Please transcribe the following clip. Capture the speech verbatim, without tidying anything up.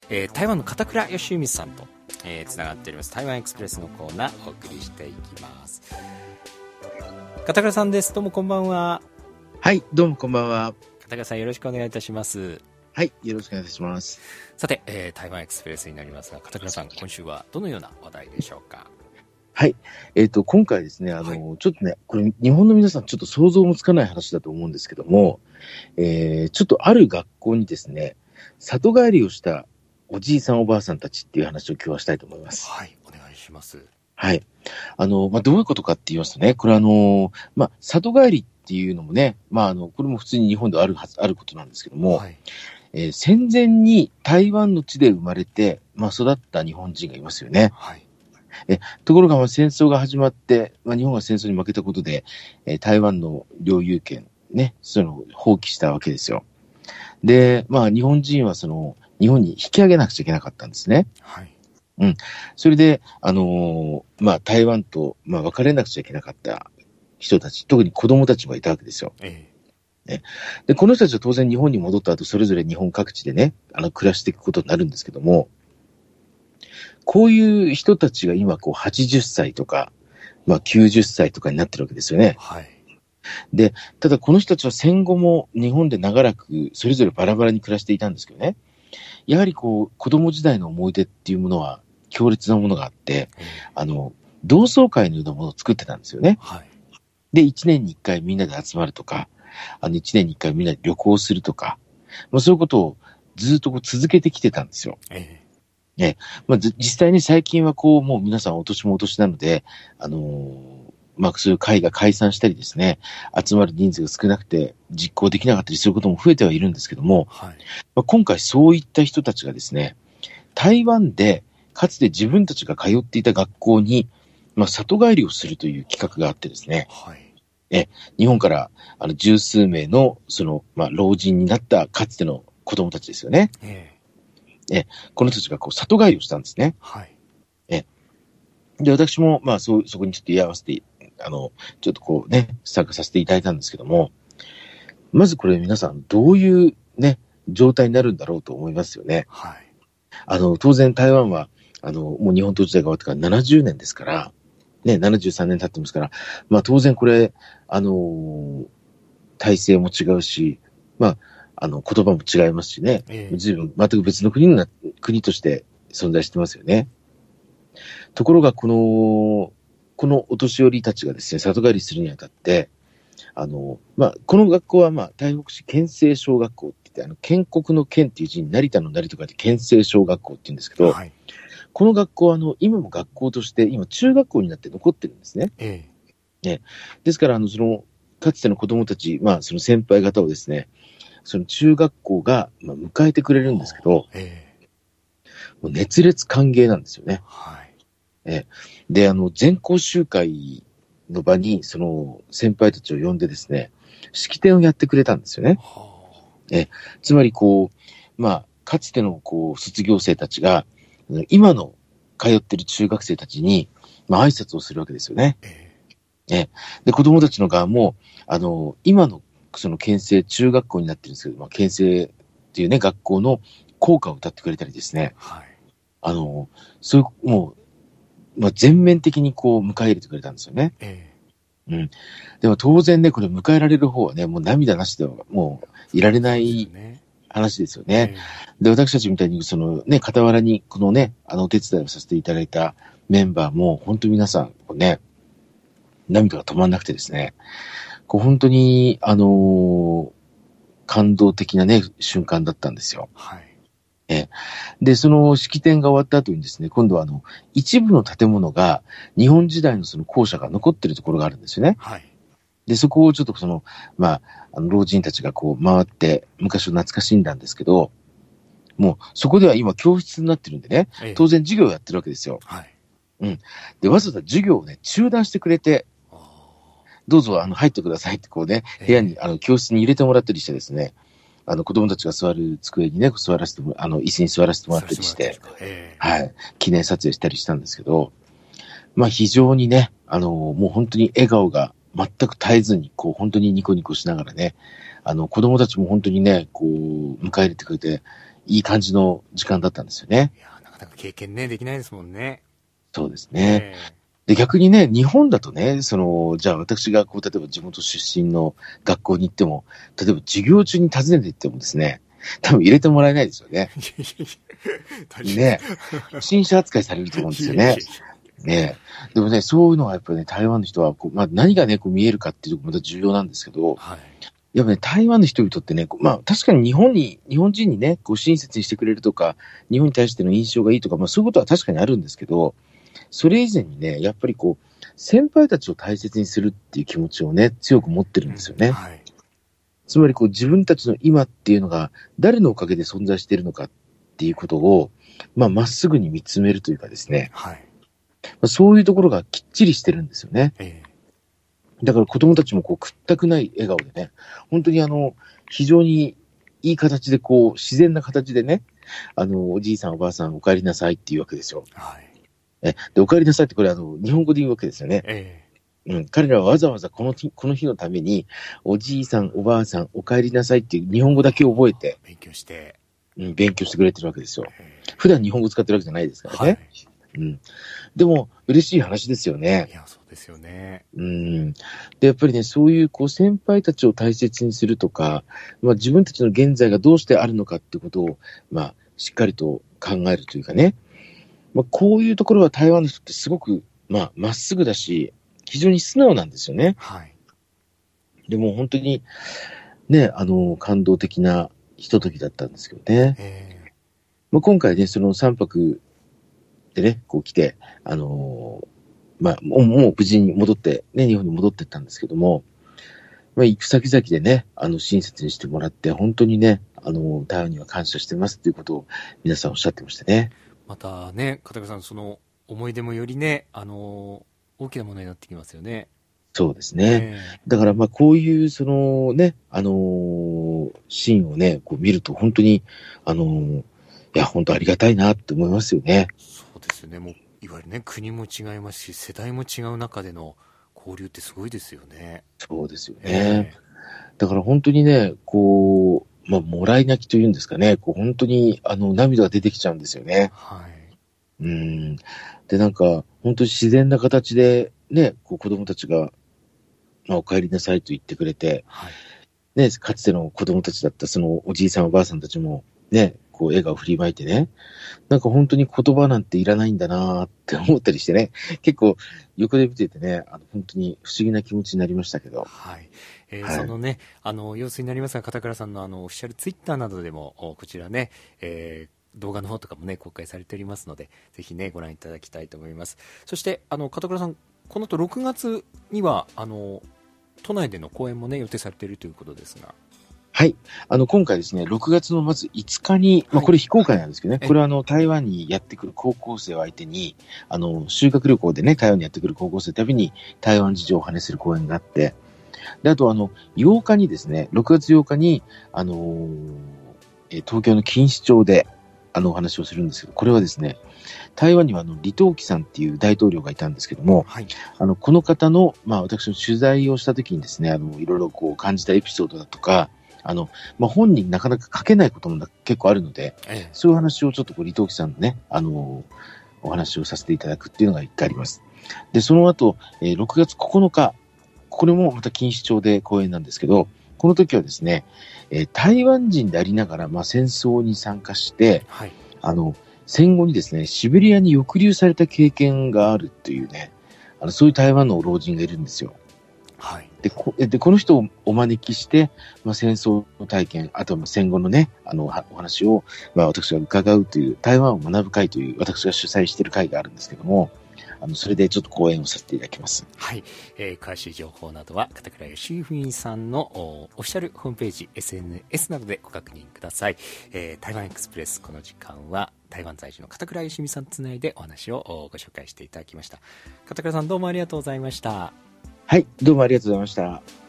えー、台湾の片倉義文さんと、えー、つながっております。台湾エクスプレスのコーナーお送りしていきます。片倉さんです。どうもこんばんは。 はい、どうもこんばんは。 片倉さん、よろしくお願いいたします。 はい、よろしくお願いいたします。 さて、えー、台湾エクスプレスになりますが、片倉さん、今週はどのような話題でしょうか。 はい、えっ、ー、と今回ですね、あの、はい、ちょっとね、これ日本の皆さんちょっと想像もつかない話だと思うんですけども、えー、ちょっとある学校にですね、里帰りをしたおじいさんおばあさんたちっていう話を今日はしたいと思います。 はい、お願いします。 はい。あの、まあ、どういうことかって言いますとね、これあの、まあ、里帰りっていうのもね、まあ、あの、これも普通に日本ではあるはず、あることなんですけども、はい、えー、戦前に台湾の地で生まれて、まあ、育った日本人がいますよね。はい。えところが、まあ、戦争が始まって、まあ、日本が戦争に負けたことで、えー、台湾の領有権、ね、そういうのを放棄したわけですよ。で、まあ、日本人はその、日本に引き上げなくちゃいけなかったんですね。はい。うん。それで、あのー、まあ、台湾と、まあ、別れなくちゃいけなかった人たち、特に子供たちがいたわけですよ。ええ。ね、で、この人たちは当然日本に戻った後、それぞれ日本各地でね、あの、暮らしていくことになるんですけども、こういう人たちが今、こう、はちじゅっさいとか、まあ、きゅうじゅっさいとかになってるわけですよね。はい。で、ただこの人たちは戦後も日本で長らく、それぞれバラバラに暮らしていたんですけどね。やはりこう、子供時代の思い出っていうものは強烈なものがあって、あの、同窓会のようなものを作ってたんですよね。はい。で、一年に一回みんなで集まるとか、あの、一年に一回みんなで旅行するとか、まあそういうことをずっとこう続けてきてたんですよ。ええ。ね、まあ実際に最近はこう、もう皆さんお年もお年なので、あのー、まあそういう会が解散したりですね、集まる人数が少なくて実行できなかったりすることも増えてはいるんですけども、はい、まあ、今回そういった人たちがですね、台湾でかつて自分たちが通っていた学校に、まあ、里帰りをするという企画があってですね、はい、え日本からあの十数名のその、まあ、老人になったかつての子供たちですよね。ええ、この人たちがこう里帰りをしたんですね。はい、えで私もまあそそこにちょっと居合わせてあのちょっとこうね参加させていただいたんですけども、まずこれ皆さんどういうね状態になるんだろうと思いますよね。はい、あの当然台湾はあのもう日本統治時代が終わってからななじゅうねんですから、ねななじゅうさんねん経ってますから、まあ当然これあの体制も違うし、まああの言葉も違いますしね、えー、随分全く別の国の国として存在してますよね。ところがこのこのお年寄りたちがですね里帰りするにあたって、あのまあこの学校はまあ台北市県西小学校って言って、あの建国の県っていう字に成田の成とかで県西小学校って言うんですけど、はい、この学校はあの今も学校として今中学校になって残ってるんですね。ええ、ねですからあのそのかつての子供たち、まあその先輩方をですね、その中学校がまあ迎えてくれるんですけど、ええ、もう熱烈歓迎なんですよね。はい、えであの全校集会の場にその先輩たちを呼んでですね、式典をやってくれたんですよね。えつまりこうまあかつてのこう卒業生たちが今の通ってる中学生たちに、まあ、挨拶をするわけですよね。えー、で、子供たちの側も、あの、今のその県西中学校になってるんですけど、まあ、県西っていうね、学校の校歌を歌ってくれたりですね。はい、あの、そういう、もう、まあ、全面的にこう、迎え入れてくれたんですよね。えー、うん。でも当然ね、これ迎えられる方はね、もう涙なしではもういられない。話ですよね。うん、で、私たちみたいに、そのね、傍らに、このね、あの、お手伝いをさせていただいたメンバーも、本当に皆さん、こうね、涙が止まんなくてですね、こう本当に、あのー、感動的なね、瞬間だったんですよ。はい。えで、その式典が終わった後にですね、今度はあの、一部の建物が、日本時代のその校舎が残ってるところがあるんですよね。はい。で、そこをちょっとその、まあ、あの、老人たちがこう回って、昔を懐かしんだんですけど、もう、そこでは今教室になってるんでね、当然授業をやってるわけですよ。はい。うん。で、わざわざ授業をね、中断してくれて、どうぞ、あの、入ってくださいってこうね、部屋に、あの、教室に入れてもらったりしてですね、あの、子供たちが座る机にね、座らせても、あの、椅子に座らせてもらったりして、はい。記念撮影したりしたんですけど、まあ、非常にね、あの、もう本当に笑顔が、全く絶えずに、こう、本当にニコニコしながらね、あの、子供たちも本当にね、こう、迎え入れてくれて、 いい感じの時間だったんですよね。 いや、なかなか経験ね、できないですもんね。 そうですね。 えー、 で、逆にね、日本だとね、その、じゃあ私がこう、例えば地元出身の学校に行っても、例えば授業中に訪ねて行ってもですね、多分入れてもらえないですよね。ね。不審者扱いされると思うんですよね。ね。でもね、そういうのはやっぱりね、台湾の人はこう、まあ何がね、こう見えるかっていうところまた重要なんですけど、はい、やっぱね、台湾の人々ってね、まあ確かに日本に、日本人にね、こう親切にしてくれるとか、日本に対しての印象がいいとか、まあそういうことは確かにあるんですけど、それ以前にね、やっぱりこう、先輩たちを大切にするっていう気持ちをね、強く持ってるんですよね。うん、はい。つまりこう自分たちの今っていうのが誰のおかげで存在しているのかっていうことを、まあまっすぐに見つめるというかですね。はい。まあ、そういうところがきっちりしてるんですよね。えー、だから子供たちもこう屈託ない笑顔でね、本当にあの、非常にいい形でこう、自然な形でね、あの、おじいさんおばあさんお帰りなさいっていうわけですよ。はい。え、で、お帰りなさいってこれあの、日本語で言うわけですよね。えーうん、彼らはわざわざこの日、この日のために、おじいさん、おばあさん、お帰りなさいっていう日本語だけ覚えて、 勉強して、 うん、勉強してくれてるわけですよ。普段日本語使ってるわけじゃないですからね。はい、うん。でも、嬉しい話ですよね。 いや、そうですよね。 うん。で、やっぱりね、そういう、こう、先輩たちを大切にするとか、まあ、自分たちの現在がどうしてあるのかってことを、まあ、しっかりと考えるというかね。まあ、こういうところは台湾の人ってすごく、まあ、まっすぐだし、非常に素直なんですよね。はい。でも本当に、ね、あの、感動的なひとときだったんですけどね。えーまあ、今回ね、そのさんぱくでね、こう来て、あのー、まあ、もう、もう無事に戻って、ね、日本に戻ってったんですけども、まあ、行く先々でね、あの、親切にしてもらって、本当にね、あの、台湾には感謝してますっていうことを皆さんおっしゃってましたね。 またね、片岡さん、その思い出もよりね、あのー、大きなものになってきますよね。 そうですね。えー、だからまあこういうそのね、あのー、シーンをね、こう見ると本当に、あのー、いや本当ありがたいなって思いますよね。 そうですよね。もういわゆるね、国も違いますし、世代も違う中での交流ってすごいですよね。 そうですよね。えー、だから本当にね、こう、まあもらい泣きというんですかね、こう本当にあの涙が出てきちゃうんですよね。はい。うん。でなんか本当に自然な形でね、こう子供たちがまあ、お帰りなさいと言ってくれて、はい、ね、かつての子供たちだったそのおじいさんおばあさんたちもね、こう笑顔振りまいてね、なんか本当に言葉なんていらないんだなって思ったりしてね、結構横で見ててね、あの本当に不思議な気持ちになりましたけど。 はい。えーはい、そのね、あの、様子になりますが、片倉さんのあの、オフィシャルツイッターなどでも、こちらね、えー、動画の方とかもね、公開されておりますので、ぜひね、ご覧いただきたいと思います。そして、あの、片倉さん、この後ろくがつには、あの、都内での公演もね、予定されているということですが。 はい。あの、今回ですね、ろくがつのまずいつかに、まあ、これ非公開なんですけどね、はい、これはあの、台湾にやってくる高校生を相手に、あの、修学旅行でね、台湾にやってくる高校生のたびに台湾事情をお話しする公演があって、で、あとあの、ようかにですね、ろくがつようかに、あのー、東京の錦糸町で、あの、お話をするんですけど、これはですね、台湾にはあの李登輝さんっていう大統領がいたんですけども、はい、あのこの方の、まあ、私の取材をしたときにですね、あのいろいろこう感じたエピソードだとか、あのまあ、本人なかなか書けないことも結構あるので、ええ、そういう話をちょっとこう李登輝さんのね、あのお話をさせていただくっていうのが一回あります。で、その後、えー、ろくがつここのか、これもまた錦糸町で公演なんですけど、この時はですね、えー、台湾人でありながら、まあ、戦争に参加して、はい、あの戦後にですね、シベリアに抑留された経験があるっていうね、あのそういう台湾の老人がいるんですよ。はい。で、こ, でこの人をお招きして、まあ、戦争の体験、あとは戦後のね、あのお話を、まあ、私が伺うという、台湾を学ぶ会という、私が主催している会があるんですけども、あのそれでちょっと講演をさせていただきます。 はい、えー、詳しい情報などは片倉義文さんのオフィシャルホームページ エスエヌエス などでご確認ください。えー、台湾エクスプレス、この時間は台湾在住の片倉義文さんつないでお話をご紹介していただきました。片倉さん、どうもありがとうございました。 はい、どうもありがとうございました。